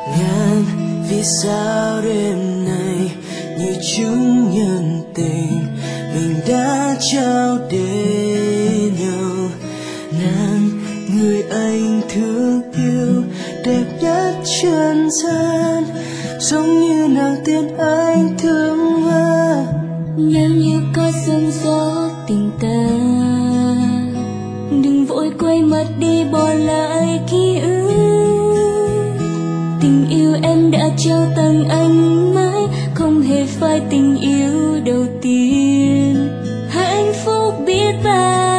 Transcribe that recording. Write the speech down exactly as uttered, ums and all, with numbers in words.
ngàn vì sao đêm nay như chúng nhân tình mình đã trao đến nhau. Nàng người anh thương yêu đẹp nhất trần gian, giống như nàng tiên anh thương hoa. Nếu như có sương gió tình ta, đừng vội quay mặt đi bỏ lại ký ức. Tình yêu em đã trao tặng anh mãi, không hề phai tình yêu đầu tiên. Hạnh phúc biết bao